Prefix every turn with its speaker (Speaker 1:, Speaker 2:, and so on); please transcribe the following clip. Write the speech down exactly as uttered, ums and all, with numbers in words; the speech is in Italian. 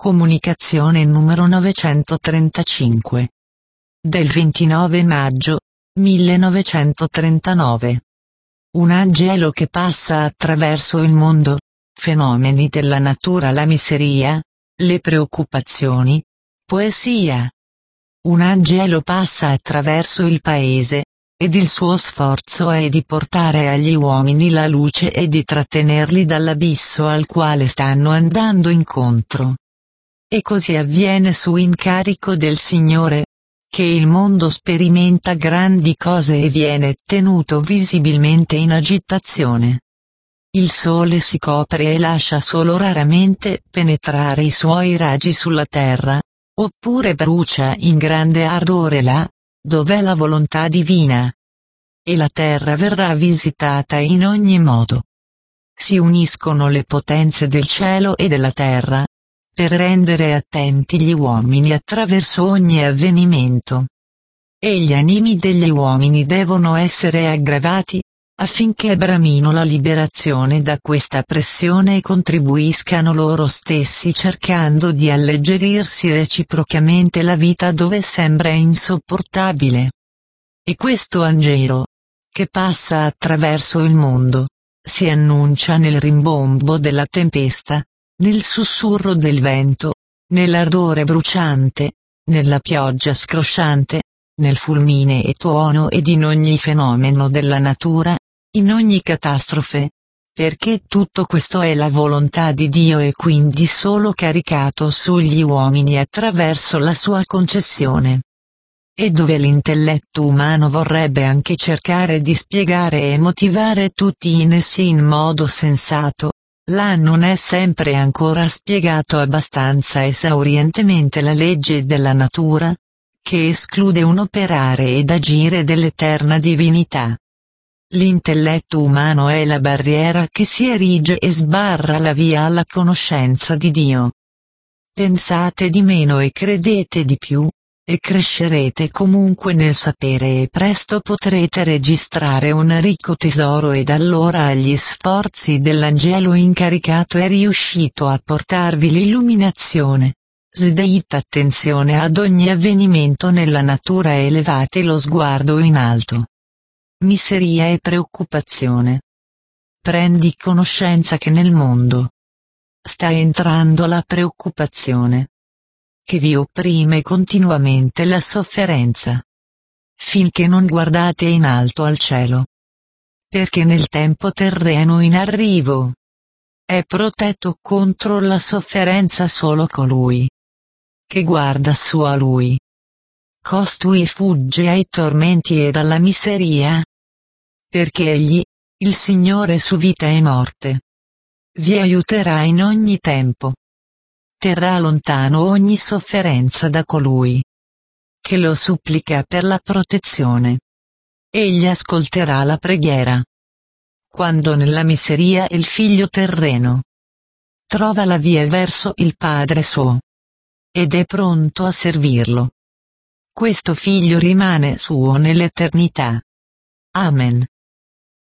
Speaker 1: Comunicazione numero novecentotrentacinque. Del ventinove maggio millenovecentotrentanove. Un angelo che passa attraverso il mondo, fenomeni della natura, la miseria, le preoccupazioni, poesia. Un angelo passa attraverso il paese, ed il suo sforzo è di portare agli uomini la luce e di trattenerli dall'abisso al quale stanno andando incontro. E così avviene su incarico del Signore, che il mondo sperimenta grandi cose e viene tenuto visibilmente in agitazione. Il sole si copre e lascia solo raramente penetrare i suoi raggi sulla terra, oppure brucia in grande ardore là, dov'è la volontà divina. E la terra verrà visitata in ogni modo. Si uniscono le potenze del cielo e della terra, per rendere attenti gli uomini attraverso ogni avvenimento. E gli animi degli uomini devono essere aggravati, affinché bramino la liberazione da questa pressione e contribuiscano loro stessi cercando di alleggerirsi reciprocamente la vita dove sembra insopportabile. E questo angelo, che passa attraverso il mondo, si annuncia nel rimbombo della tempesta, nel sussurro del vento, nell'ardore bruciante, nella pioggia scrosciante, nel fulmine e tuono ed in ogni fenomeno della natura, in ogni catastrofe, perché tutto questo è la volontà di Dio e quindi solo caricato sugli uomini attraverso la sua concessione. E dove l'intelletto umano vorrebbe anche cercare di spiegare e motivare tutti in essi in modo sensato, là non è sempre ancora spiegato abbastanza esaurientemente la legge della natura, che esclude un operare ed agire dell'eterna divinità. L'intelletto umano è la barriera che si erige e sbarra la via alla conoscenza di Dio. Pensate di meno e credete di più, e crescerete comunque nel sapere e presto potrete registrare un ricco tesoro ed allora agli sforzi dell'angelo incaricato è riuscito a portarvi l'illuminazione. Sdeite attenzione ad ogni avvenimento nella natura e elevate lo sguardo in alto. Miseria e preoccupazione. Prendi conoscenza che nel mondo sta entrando la preoccupazione, che vi opprime continuamente la sofferenza, finché non guardate in alto al cielo. Perché nel tempo terreno in arrivo è protetto contro la sofferenza solo colui che guarda su a lui. Costui fugge ai tormenti e dalla miseria, perché egli, il Signore su vita e morte, vi aiuterà in ogni tempo. Terrà lontano ogni sofferenza da colui che lo supplica per la protezione. Egli ascolterà la preghiera. Quando nella miseria il figlio terreno trova la via verso il Padre suo, ed è pronto a servirlo, questo figlio rimane suo nell'eternità. Amen.